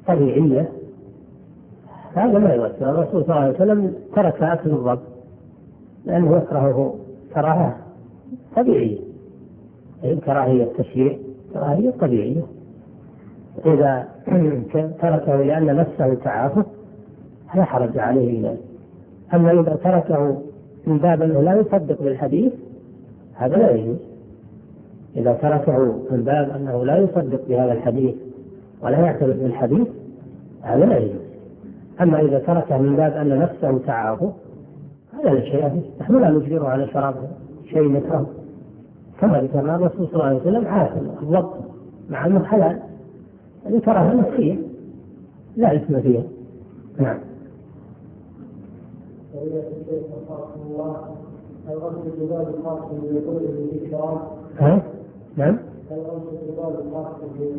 طبيعية هذا ما يؤثر. الرسول صلى الله عليه وسلم ترك أكل الضب لأنه يكرهه كراهة طبيعية، كراهية تشريع، كراهية طبيعية. إذا تركه لأن نفسه تعافه لا حرج عليه ذلك. أما إذا تركه من باب أنه لا يصدق بالحديث هذا لا يجوز. إذا تركه من باب أنه لا يصدق بهذا الحديث ولا يعترف بالحديث هذا لا يجوز. أما إذا تركه من باب أن نفسه تعافه هذا لا شيء فيه. نحن لا نجبره على شراب شيء نكره، كما ذكرنا الرسول صلى الله عليه وسلم عافى الضبط مع أنه حلال، هذه كراهة نفسية لا إثم فيها. نعم. نعم.